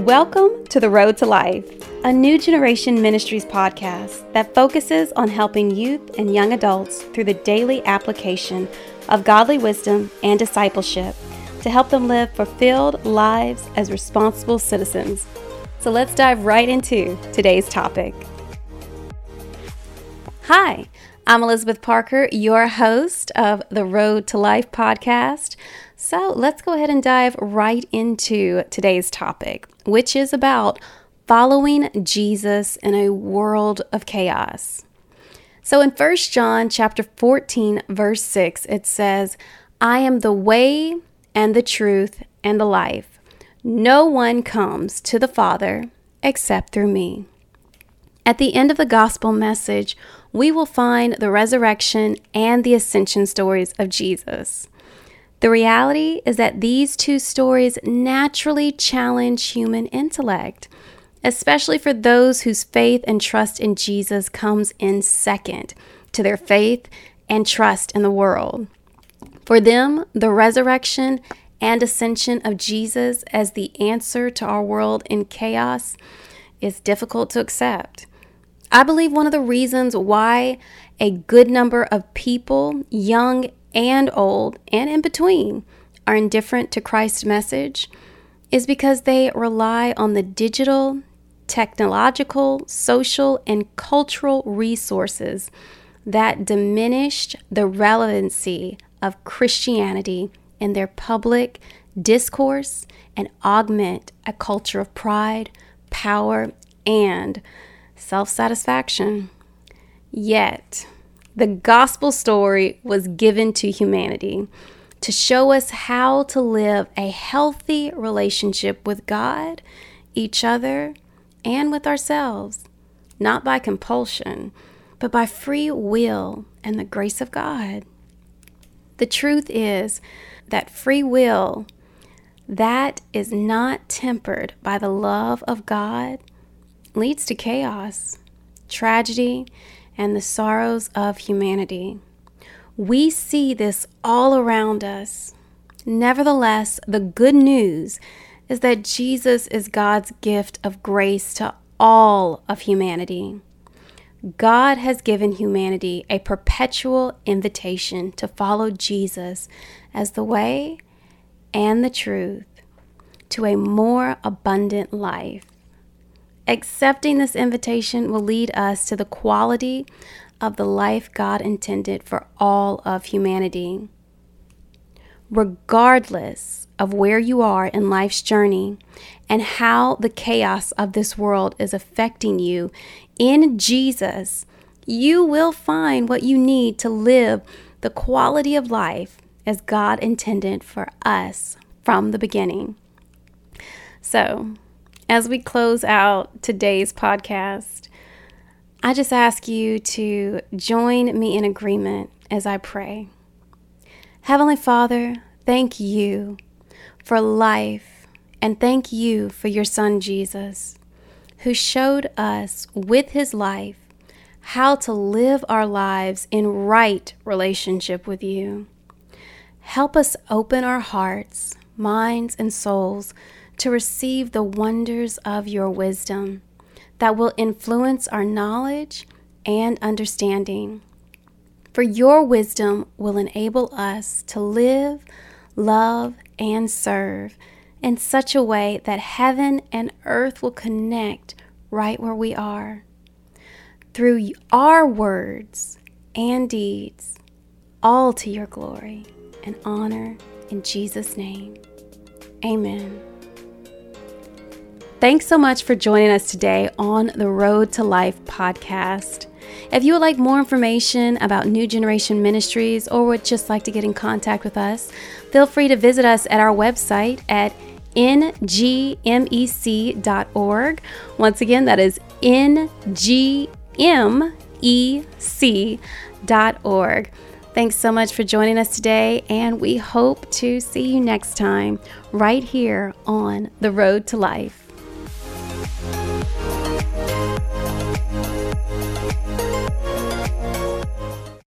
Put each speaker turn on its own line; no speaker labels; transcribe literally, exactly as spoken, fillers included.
Welcome to The Road to Life, a New Generation Ministries podcast that focuses on helping youth and young adults through the daily application of godly wisdom and discipleship to help them live fulfilled lives as responsible citizens. So let's dive right into today's topic. Hi, I'm Elizabeth Parker, your host of the Road to Life podcast. So let's go ahead and dive right into today's topic, which is about following Jesus in a world of chaos. So in First John chapter fourteen, verse six, it says, I am the way and the truth and the life. No one comes to the Father except through me. At the end of the gospel message, we will find the resurrection and the ascension stories of Jesus. The reality is that these two stories naturally challenge human intellect, especially for those whose faith and trust in Jesus comes in second to their faith and trust in the world. For them, the resurrection and ascension of Jesus as the answer to our world in chaos is difficult to accept. I believe one of the reasons why a good number of people, young and old, and in between, are indifferent to Christ's message is because they rely on the digital, technological, social, and cultural resources that diminished the relevancy of Christianity in their public discourse and augment a culture of pride, power, and self-satisfaction. Yet, the gospel story was given to humanity to show us how to live a healthy relationship with God, each other, and with ourselves, not by compulsion, but by free will and the grace of God. The truth is that free will that is not tempered by the love of God leads to chaos, tragedy, and the sorrows of humanity. We see this all around us. Nevertheless, the good news is that Jesus is God's gift of grace to all of humanity. God has given humanity a perpetual invitation to follow Jesus as the way and the truth to a more abundant life. Accepting this invitation will lead us to the quality of the life God intended for all of humanity. Regardless of where you are in life's journey and how the chaos of this world is affecting you, in Jesus, you will find what you need to live the quality of life as God intended for us from the beginning. So, as we close out today's podcast, I just ask you to join me in agreement as I pray. Heavenly Father, thank you for life, and thank you for your Son Jesus, who showed us with his life how to live our lives in right relationship with you. Help us open our hearts, minds, and souls to receive the wonders of your wisdom that will influence our knowledge and understanding. For your wisdom will enable us to live, love, and serve in such a way that heaven and earth will connect right where we are. Through our words and deeds, all to your glory and honor in Jesus' name. Amen. Thanks so much for joining us today on the Road to Life podcast. If you would like more information about New Generation Ministries or would just like to get in contact with us, feel free to visit us at our website at N G M E C dot org. Once again, that is N G M E C dot org. Thanks so much for joining us today, and we hope to see you next time right here on the Road to Life.